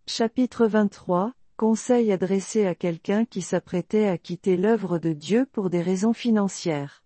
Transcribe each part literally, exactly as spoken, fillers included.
Chapitre vingt-trois, Conseil adressé à quelqu'un qui s'apprêtait à quitter l'œuvre de Dieu pour des raisons financières.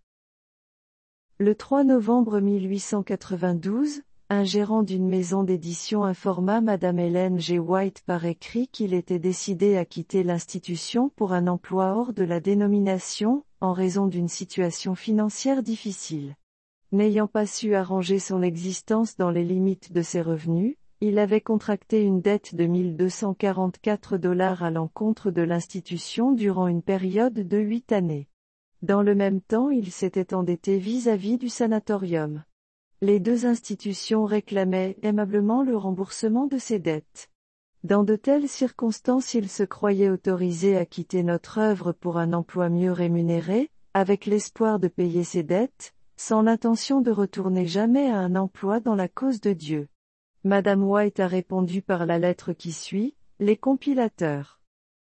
Le trois novembre mille huit cent quatre-vingt-douze, un gérant d'une maison d'édition informa Madame Ellen G. White par écrit qu'il était décidé à quitter l'institution pour un emploi hors de la dénomination, en raison d'une situation financière difficile. N'ayant pas su arranger son existence dans les limites de ses revenus, il avait contracté une dette de mille deux cent quarante-quatre dollars à l'encontre de l'institution durant une période de huit années. Dans le même temps, il s'était endetté vis-à-vis du sanatorium. Les deux institutions réclamaient aimablement le remboursement de ses dettes. Dans de telles circonstances, il se croyait autorisé à quitter notre œuvre pour un emploi mieux rémunéré, avec l'espoir de payer ses dettes, sans l'intention de retourner jamais à un emploi dans la cause de Dieu. Madame White a répondu par la lettre qui suit, les compilateurs.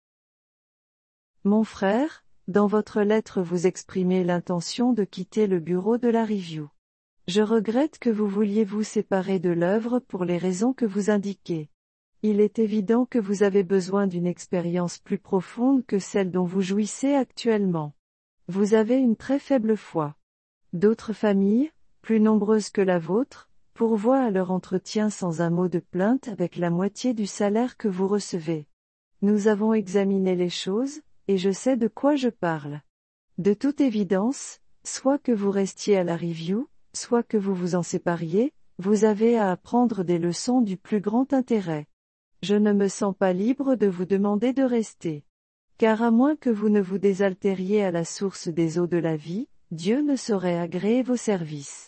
Mon frère, dans votre lettre vous exprimez l'intention de quitter le bureau de la Review. Je regrette que vous vouliez vous séparer de l'œuvre pour les raisons que vous indiquez. Il est évident que vous avez besoin d'une expérience plus profonde que celle dont vous jouissez actuellement. Vous avez une très faible foi. D'autres familles, plus nombreuses que la vôtre, pourvoient à leur entretien sans un mot de plainte avec la moitié du salaire que vous recevez. Nous avons examiné les choses, et je sais de quoi je parle. De toute évidence, soit que vous restiez à la Review, soit que vous vous en sépariez, vous avez à apprendre des leçons du plus grand intérêt. Je ne me sens pas libre de vous demander de rester. Car à moins que vous ne vous désaltériez à la source des eaux de la vie, Dieu ne saurait agréer vos services.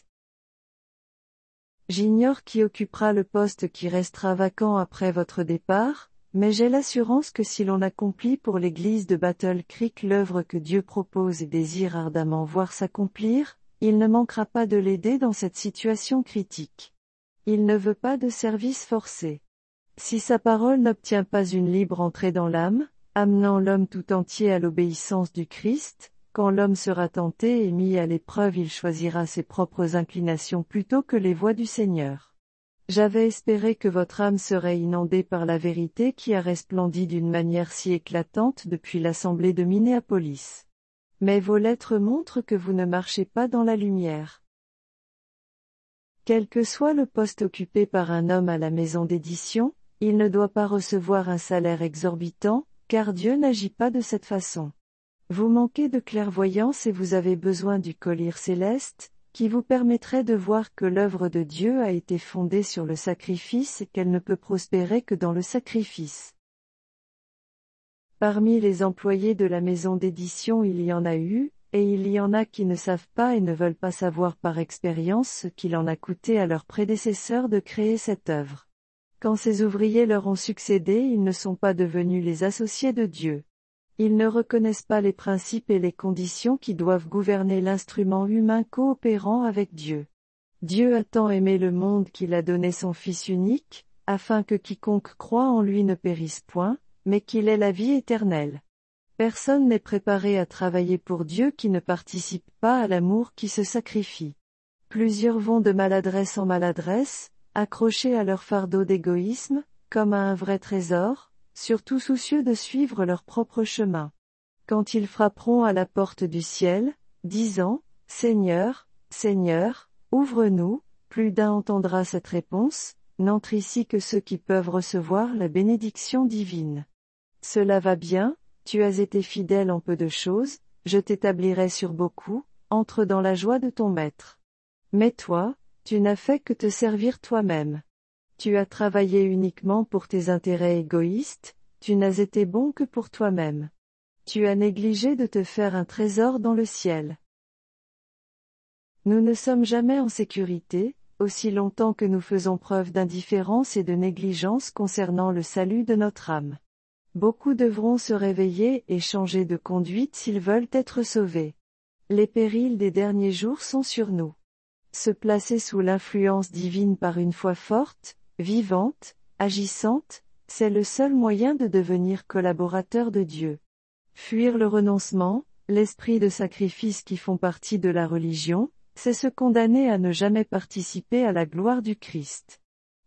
J'ignore qui occupera le poste qui restera vacant après votre départ, mais j'ai l'assurance que si l'on accomplit pour l'église de Battle Creek l'œuvre que Dieu propose et désire ardemment voir s'accomplir, il ne manquera pas de l'aider dans cette situation critique. Il ne veut pas de service forcé. Si sa parole n'obtient pas une libre entrée dans l'âme, amenant l'homme tout entier à l'obéissance du Christ, quand l'homme sera tenté et mis à l'épreuve, il choisira ses propres inclinations plutôt que les voies du Seigneur. J'avais espéré que votre âme serait inondée par la vérité qui a resplendi d'une manière si éclatante depuis l'assemblée de Minneapolis. Mais vos lettres montrent que vous ne marchez pas dans la lumière. Quel que soit le poste occupé par un homme à la maison d'édition, il ne doit pas recevoir un salaire exorbitant, car Dieu n'agit pas de cette façon. Vous manquez de clairvoyance et vous avez besoin du collier céleste, qui vous permettrait de voir que l'œuvre de Dieu a été fondée sur le sacrifice et qu'elle ne peut prospérer que dans le sacrifice. Parmi les employés de la maison d'édition il y en a eu, et il y en a qui ne savent pas et ne veulent pas savoir par expérience ce qu'il en a coûté à leurs prédécesseurs de créer cette œuvre. Quand ces ouvriers leur ont succédé, ils ne sont pas devenus les associés de Dieu. Ils ne reconnaissent pas les principes et les conditions qui doivent gouverner l'instrument humain coopérant avec Dieu. Dieu a tant aimé le monde qu'il a donné son Fils unique, afin que quiconque croit en lui ne périsse point, mais qu'il ait la vie éternelle. Personne n'est préparé à travailler pour Dieu qui ne participe pas à l'amour qui se sacrifie. Plusieurs vont de maladresse en maladresse, accrochés à leur fardeau d'égoïsme, comme à un vrai trésor, surtout soucieux de suivre leur propre chemin. Quand ils frapperont à la porte du ciel, disant, « Seigneur, Seigneur, ouvre-nous », plus d'un entendra cette réponse, « N'entre ici que ceux qui peuvent recevoir la bénédiction divine. » Cela va bien, tu as été fidèle en peu de choses, je t'établirai sur beaucoup, entre dans la joie de ton maître. Mais toi, tu n'as fait que te servir toi-même. Tu as travaillé uniquement pour tes intérêts égoïstes, tu n'as été bon que pour toi-même. Tu as négligé de te faire un trésor dans le ciel. Nous ne sommes jamais en sécurité, aussi longtemps que nous faisons preuve d'indifférence et de négligence concernant le salut de notre âme. Beaucoup devront se réveiller et changer de conduite s'ils veulent être sauvés. Les périls des derniers jours sont sur nous. Se placer sous l'influence divine par une foi forte, vivante, agissante, c'est le seul moyen de devenir collaborateur de Dieu. Fuir le renoncement, l'esprit de sacrifice qui font partie de la religion, c'est se condamner à ne jamais participer à la gloire du Christ.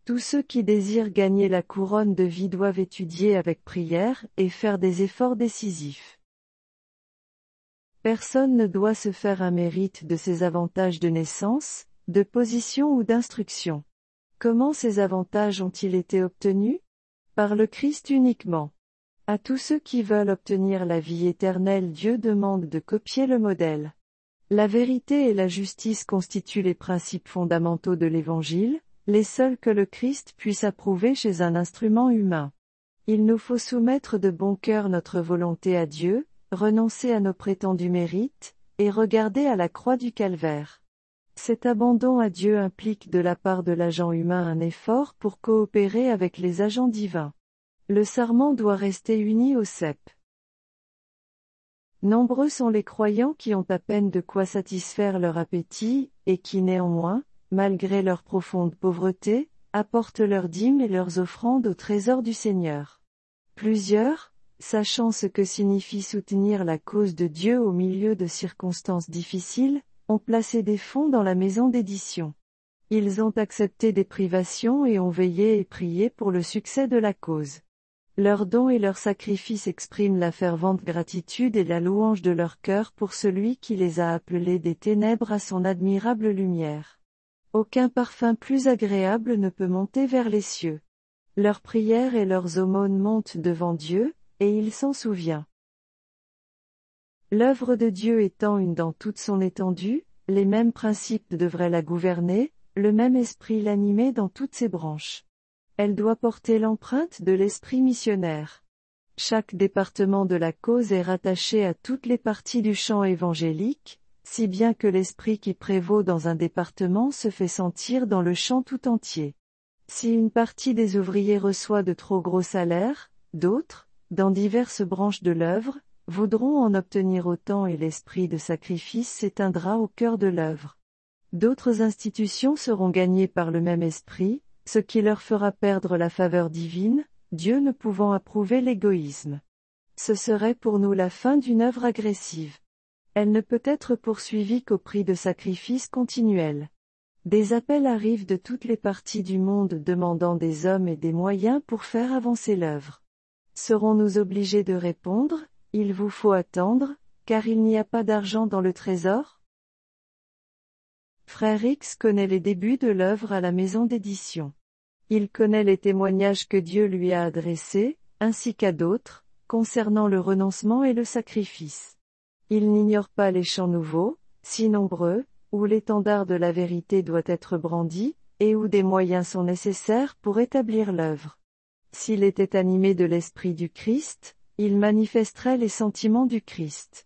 Tous ceux qui désirent gagner la couronne de vie doivent étudier avec prière et faire des efforts décisifs. Personne ne doit se faire un mérite de ces avantages de naissance, de position ou d'instruction. Comment ces avantages ont-ils été obtenus? Par le Christ uniquement. À tous ceux qui veulent obtenir la vie éternelle, Dieu demande de copier le modèle. La vérité et la justice constituent les principes fondamentaux de l'Évangile, les seuls que le Christ puisse approuver chez un instrument humain. Il nous faut soumettre de bon cœur notre volonté à Dieu, renoncer à nos prétendus mérites, et regarder à la croix du calvaire. Cet abandon à Dieu implique de la part de l'agent humain un effort pour coopérer avec les agents divins. Le sarment doit rester uni au cep. Nombreux sont les croyants qui ont à peine de quoi satisfaire leur appétit, et qui néanmoins, malgré leur profonde pauvreté, apportent leurs dîmes et leurs offrandes au trésor du Seigneur. Plusieurs, sachant ce que signifie soutenir la cause de Dieu au milieu de circonstances difficiles, ont placé des fonds dans la maison d'édition. Ils ont accepté des privations et ont veillé et prié pour le succès de la cause. Leurs dons et leurs sacrifices expriment la fervente gratitude et la louange de leur cœur pour celui qui les a appelés des ténèbres à son admirable lumière. Aucun parfum plus agréable ne peut monter vers les cieux. Leurs prières et leurs aumônes montent devant Dieu, et il s'en souvient. L'œuvre de Dieu étant une dans toute son étendue, les mêmes principes devraient la gouverner, le même esprit l'animer dans toutes ses branches. Elle doit porter l'empreinte de l'esprit missionnaire. Chaque département de la cause est rattaché à toutes les parties du champ évangélique, si bien que l'esprit qui prévaut dans un département se fait sentir dans le champ tout entier. Si une partie des ouvriers reçoit de trop gros salaires, d'autres, dans diverses branches de l'œuvre, voudront en obtenir autant et l'esprit de sacrifice s'éteindra au cœur de l'œuvre. D'autres institutions seront gagnées par le même esprit, ce qui leur fera perdre la faveur divine, Dieu ne pouvant approuver l'égoïsme. Ce serait pour nous la fin d'une œuvre agressive. Elle ne peut être poursuivie qu'au prix de sacrifices continuels. Des appels arrivent de toutes les parties du monde demandant des hommes et des moyens pour faire avancer l'œuvre. Serons-nous obligés de répondre, « Il vous faut attendre, car il n'y a pas d'argent dans le trésor » ? Frère X connaît les débuts de l'œuvre à la maison d'édition. Il connaît les témoignages que Dieu lui a adressés, ainsi qu'à d'autres, concernant le renoncement et le sacrifice. Il n'ignore pas les chants nouveaux, si nombreux, où l'étendard de la vérité doit être brandi, et où des moyens sont nécessaires pour établir l'œuvre. S'il était animé de l'esprit du Christ, il manifesterait les sentiments du Christ.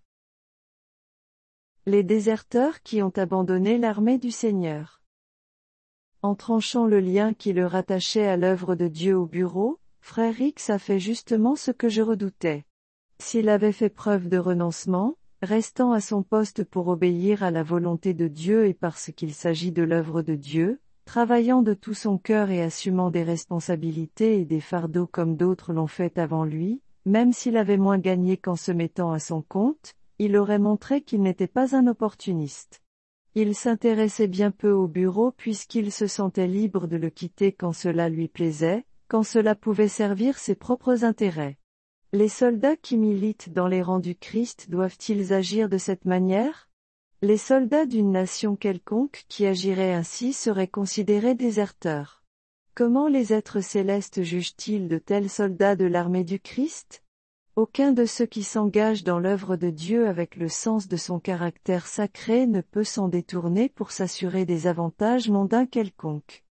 Les déserteurs qui ont abandonné l'armée du Seigneur. En tranchant le lien qui le rattachait à l'œuvre de Dieu au bureau, Frère X a fait justement ce que je redoutais. S'il avait fait preuve de renoncement, restant à son poste pour obéir à la volonté de Dieu et parce qu'il s'agit de l'œuvre de Dieu, travaillant de tout son cœur et assumant des responsabilités et des fardeaux comme d'autres l'ont fait avant lui, même s'il avait moins gagné qu'en se mettant à son compte, il aurait montré qu'il n'était pas un opportuniste. Il s'intéressait bien peu au bureau puisqu'il se sentait libre de le quitter quand cela lui plaisait, quand cela pouvait servir ses propres intérêts. Les soldats qui militent dans les rangs du Christ doivent-ils agir de cette manière ? Les soldats d'une nation quelconque qui agirait ainsi seraient considérés déserteurs. Comment les êtres célestes jugent-ils de tels soldats de l'armée du Christ ? Aucun de ceux qui s'engagent dans l'œuvre de Dieu avec le sens de son caractère sacré ne peut s'en détourner pour s'assurer des avantages mondains quelconques.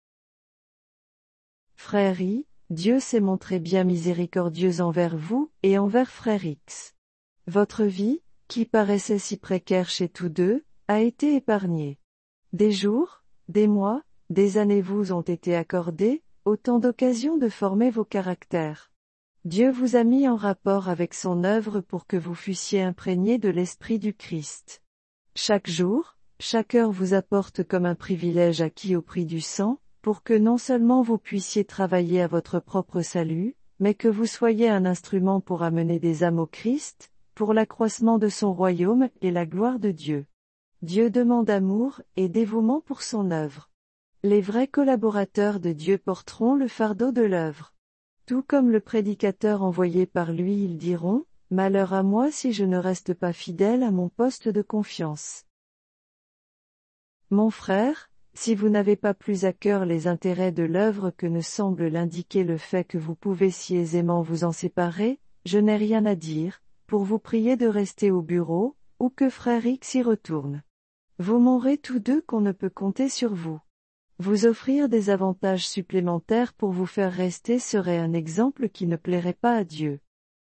Frère I, Dieu s'est montré bien miséricordieux envers vous, et envers Frère X. Votre vie, qui paraissait si précaire chez tous deux, a été épargnée. Des jours, des mois, des années vous ont été accordés, autant d'occasions de former vos caractères. Dieu vous a mis en rapport avec son œuvre pour que vous fussiez imprégnés de l'Esprit du Christ. Chaque jour, chaque heure vous apporte comme un privilège acquis au prix du sang, pour que non seulement vous puissiez travailler à votre propre salut, mais que vous soyez un instrument pour amener des âmes au Christ, pour l'accroissement de son royaume et la gloire de Dieu. Dieu demande amour et dévouement pour son œuvre. Les vrais collaborateurs de Dieu porteront le fardeau de l'œuvre. Tout comme le prédicateur envoyé par lui, ils diront, « Malheur à moi si je ne reste pas fidèle à mon poste de confiance. » Mon frère, si vous n'avez pas plus à cœur les intérêts de l'œuvre que ne semble l'indiquer le fait que vous pouvez si aisément vous en séparer, je n'ai rien à dire, pour vous prier de rester au bureau, ou que frère X y retourne. Vous montrez tous deux qu'on ne peut compter sur vous. Vous offrir des avantages supplémentaires pour vous faire rester serait un exemple qui ne plairait pas à Dieu.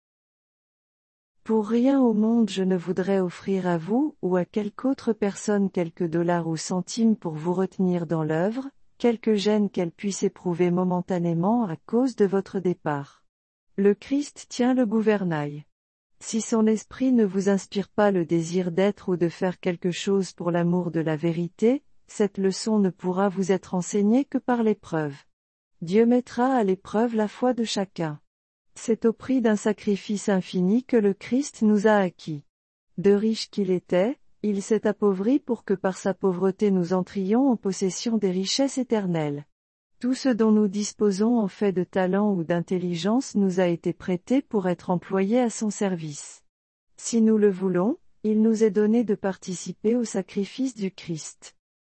Pour rien au monde je ne voudrais offrir à vous ou à quelque autre personne quelques dollars ou centimes pour vous retenir dans l'œuvre, quelque gêne qu'elle puisse éprouver momentanément à cause de votre départ. Le Christ tient le gouvernail. Si son esprit ne vous inspire pas le désir d'être ou de faire quelque chose pour l'amour de la vérité, cette leçon ne pourra vous être enseignée que par l'épreuve. Dieu mettra à l'épreuve la foi de chacun. C'est au prix d'un sacrifice infini que le Christ nous a acquis. De riche qu'il était, il s'est appauvri pour que par sa pauvreté nous entrions en possession des richesses éternelles. Tout ce dont nous disposons en fait de talent ou d'intelligence nous a été prêté pour être employé à son service. Si nous le voulons, il nous est donné de participer au sacrifice du Christ.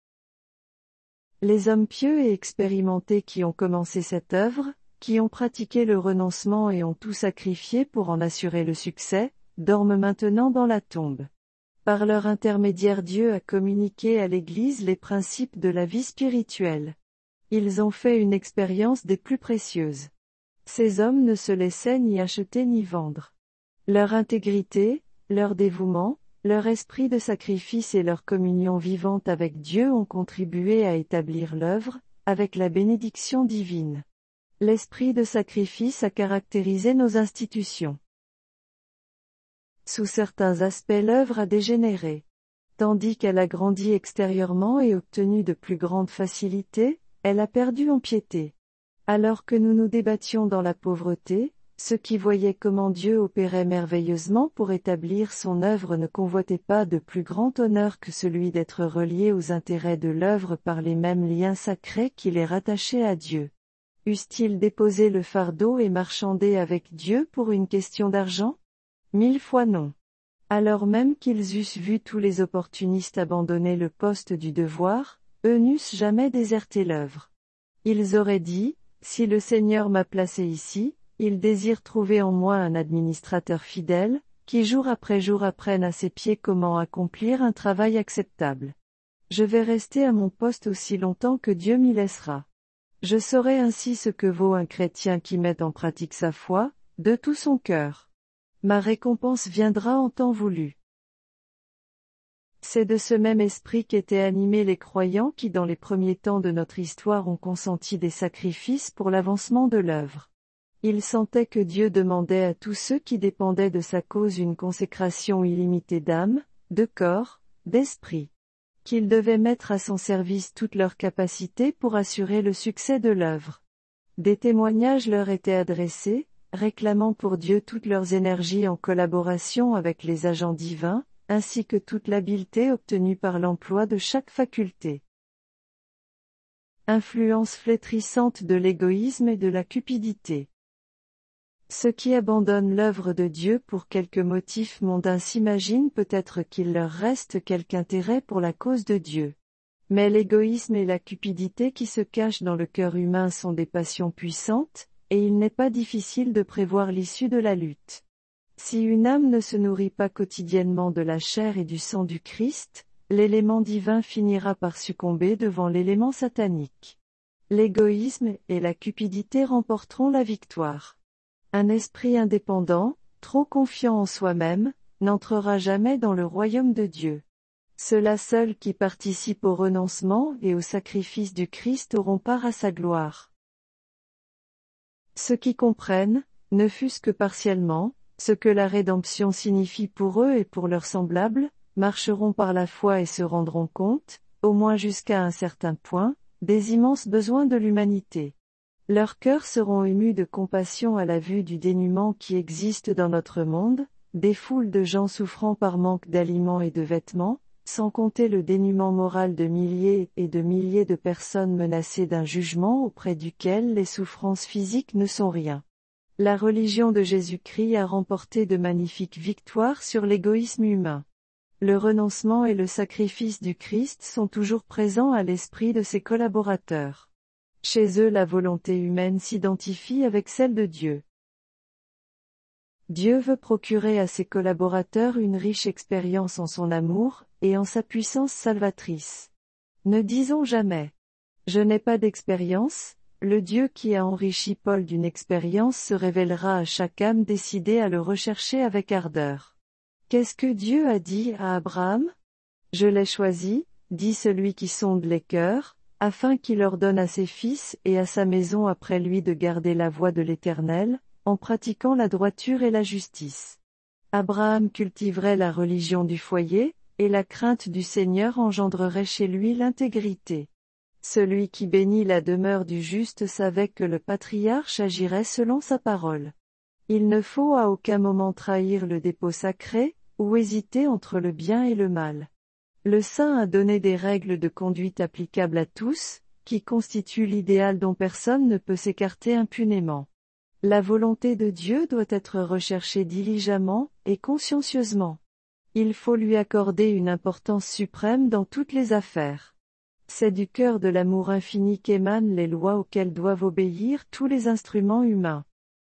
Les hommes pieux et expérimentés qui ont commencé cette œuvre, qui ont pratiqué le renoncement et ont tout sacrifié pour en assurer le succès, dorment maintenant dans la tombe. Par leur intermédiaire Dieu a communiqué à l'Église les principes de la vie spirituelle. Ils ont fait une expérience des plus précieuses. Ces hommes ne se laissaient ni acheter ni vendre. Leur intégrité, leur dévouement, leur esprit de sacrifice et leur communion vivante avec Dieu ont contribué à établir l'œuvre, avec la bénédiction divine. L'esprit de sacrifice a caractérisé nos institutions. Sous certains aspects l'œuvre a dégénéré. Tandis qu'elle a grandi extérieurement et obtenu de plus grandes facilités, elle a perdu en piété. Alors que nous nous débattions dans la pauvreté, ceux qui voyaient comment Dieu opérait merveilleusement pour établir son œuvre ne convoitaient pas de plus grand honneur que celui d'être reliés aux intérêts de l'œuvre par les mêmes liens sacrés qui les rattachaient à Dieu. Eussent-ils déposé le fardeau et marchandé avec Dieu pour une question d'argent? Mille fois non. Alors même qu'ils eussent vu tous les opportunistes abandonner le poste du devoir, eux n'eussent jamais déserté l'œuvre. Ils auraient dit, si le Seigneur m'a placé ici, il désire trouver en moi un administrateur fidèle, qui jour après jour apprenne à ses pieds comment accomplir un travail acceptable. Je vais rester à mon poste aussi longtemps que Dieu m'y laissera. Je saurai ainsi ce que vaut un chrétien qui met en pratique sa foi, de tout son cœur. Ma récompense viendra en temps voulu. C'est de ce même esprit qu'étaient animés les croyants qui dans les premiers temps de notre histoire ont consenti des sacrifices pour l'avancement de l'œuvre. Ils sentaient que Dieu demandait à tous ceux qui dépendaient de sa cause une consécration illimitée d'âme, de corps, d'esprit. Qu'ils devaient mettre à son service toutes leurs capacités pour assurer le succès de l'œuvre. Des témoignages leur étaient adressés, réclamant pour Dieu toutes leurs énergies en collaboration avec les agents divins, ainsi que toute l'habileté obtenue par l'emploi de chaque faculté. Influence flétrissante de l'égoïsme et de la cupidité. Ceux qui abandonnent l'œuvre de Dieu pour quelque motif mondain s'imaginent peut-être qu'il leur reste quelque intérêt pour la cause de Dieu. Mais l'égoïsme et la cupidité qui se cachent dans le cœur humain sont des passions puissantes, et il n'est pas difficile de prévoir l'issue de la lutte. Si une âme ne se nourrit pas quotidiennement de la chair et du sang du Christ, l'élément divin finira par succomber devant l'élément satanique. L'égoïsme et la cupidité remporteront la victoire. Un esprit indépendant, trop confiant en soi-même, n'entrera jamais dans le royaume de Dieu. Ceux-là seuls qui participent au renoncement et au sacrifice du Christ auront part à sa gloire. Ceux qui comprennent, ne fût-ce que partiellement, ce que la rédemption signifie pour eux et pour leurs semblables, marcheront par la foi et se rendront compte, au moins jusqu'à un certain point, des immenses besoins de l'humanité. Leurs cœurs seront émus de compassion à la vue du dénuement qui existe dans notre monde, des foules de gens souffrant par manque d'aliments et de vêtements, sans compter le dénuement moral de milliers et de milliers de personnes menacées d'un jugement auprès duquel les souffrances physiques ne sont rien. La religion de Jésus-Christ a remporté de magnifiques victoires sur l'égoïsme humain. Le renoncement et le sacrifice du Christ sont toujours présents à l'esprit de ses collaborateurs. Chez eux, la volonté humaine s'identifie avec celle de Dieu. Dieu veut procurer à ses collaborateurs une riche expérience en son amour, et en sa puissance salvatrice. Ne disons jamais « Je n'ai pas d'expérience », le Dieu qui a enrichi Paul d'une expérience se révélera à chaque âme décidée à le rechercher avec ardeur. Qu'est-ce que Dieu a dit à Abraham ? Je l'ai choisi, dit celui qui sonde les cœurs, afin qu'il ordonne à ses fils et à sa maison après lui de garder la voie de l'Éternel, en pratiquant la droiture et la justice. Abraham cultiverait la religion du foyer, et la crainte du Seigneur engendrerait chez lui l'intégrité. Celui qui bénit la demeure du juste savait que le patriarche agirait selon sa parole. Il ne faut à aucun moment trahir le dépôt sacré, ou hésiter entre le bien et le mal. Le Saint a donné des règles de conduite applicables à tous, qui constituent l'idéal dont personne ne peut s'écarter impunément. La volonté de Dieu doit être recherchée diligemment et consciencieusement. Il faut lui accorder une importance suprême dans toutes les affaires. C'est du cœur de l'amour infini qu'émanent les lois auxquelles doivent obéir tous les instruments humains.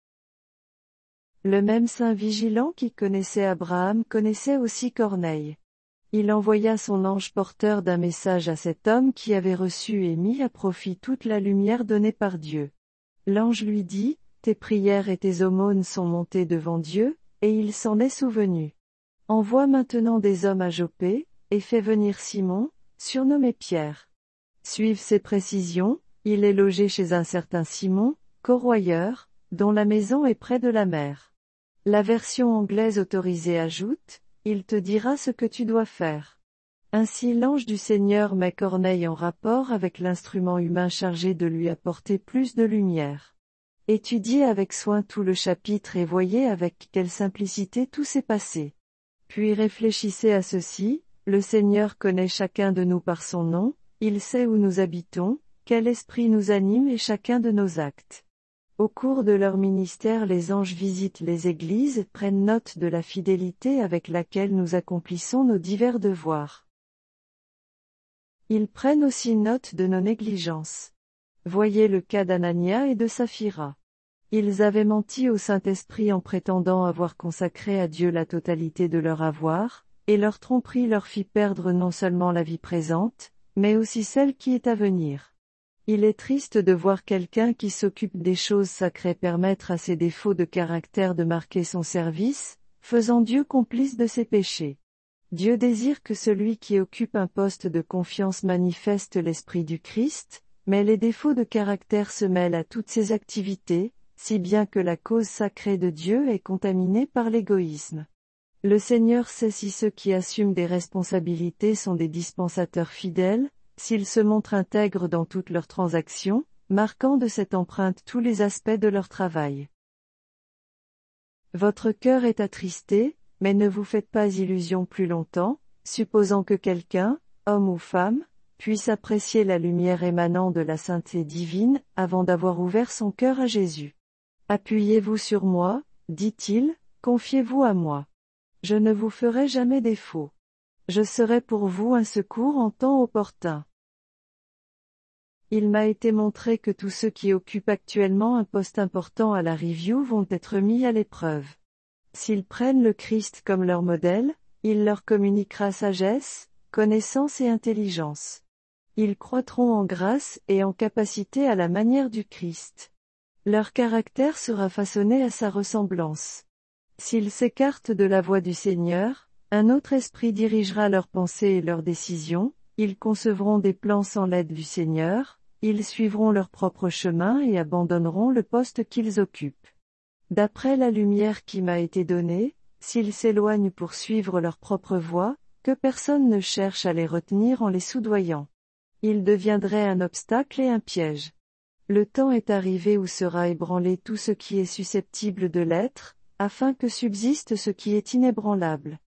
Le même saint vigilant qui connaissait Abraham connaissait aussi Corneille. Il envoya son ange porteur d'un message à cet homme qui avait reçu et mis à profit toute la lumière donnée par Dieu. L'ange lui dit, « Tes prières et tes aumônes sont montées devant Dieu, et il s'en est souvenu. Envoie maintenant des hommes à Joppé, et fais venir Simon, surnommé Pierre. Suive ses précisions, il est logé chez un certain Simon, corroyeur, dont la maison est près de la mer. » La version anglaise autorisée ajoute, « Il te dira ce que tu dois faire. » Ainsi l'ange du Seigneur met Corneille en rapport avec l'instrument humain chargé de lui apporter plus de lumière. Étudiez avec soin tout le chapitre et voyez avec quelle simplicité tout s'est passé. Puis réfléchissez à ceci, le Seigneur connaît chacun de nous par son nom, il sait où nous habitons, quel esprit nous anime et chacun de nos actes. Au cours de leur ministère, les anges visitent les églises, prennent note de la fidélité avec laquelle nous accomplissons nos divers devoirs. Ils prennent aussi note de nos négligences. Voyez le cas d'Anania et de Saphira. Ils avaient menti au Saint-Esprit en prétendant avoir consacré à Dieu la totalité de leur avoir, et leur tromperie leur fit perdre non seulement la vie présente, mais aussi celle qui est à venir. Il est triste de voir quelqu'un qui s'occupe des choses sacrées permettre à ses défauts de caractère de marquer son service, faisant Dieu complice de ses péchés. Dieu désire que celui qui occupe un poste de confiance manifeste l'esprit du Christ, mais les défauts de caractère se mêlent à toutes ses activités, si bien que la cause sacrée de Dieu est contaminée par l'égoïsme. Le Seigneur sait si ceux qui assument des responsabilités sont des dispensateurs fidèles, s'ils se montrent intègres dans toutes leurs transactions, marquant de cette empreinte tous les aspects de leur travail. Votre cœur est attristé, mais ne vous faites pas illusion plus longtemps, supposant que quelqu'un, homme ou femme, puisse apprécier la lumière émanant de la sainteté divine, avant d'avoir ouvert son cœur à Jésus. Appuyez-vous sur moi, dit-il, confiez-vous à moi. Je ne vous ferai jamais défaut. Je serai pour vous un secours en temps opportun. Il m'a été montré que tous ceux qui occupent actuellement un poste important à la Review vont être mis à l'épreuve. S'ils prennent le Christ comme leur modèle, il leur communiquera sagesse, connaissance et intelligence. Ils croîtront en grâce et en capacité à la manière du Christ. Leur caractère sera façonné à sa ressemblance. S'ils s'écartent de la voie du Seigneur, un autre esprit dirigera leurs pensées et leurs décisions, ils concevront des plans sans l'aide du Seigneur, ils suivront leur propre chemin et abandonneront le poste qu'ils occupent. D'après la lumière qui m'a été donnée, s'ils s'éloignent pour suivre leur propre voie, que personne ne cherche à les retenir en les soudoyant. Ils deviendraient un obstacle et un piège. Le temps est arrivé où sera ébranlé tout ce qui est susceptible de l'être, afin que subsiste ce qui est inébranlable.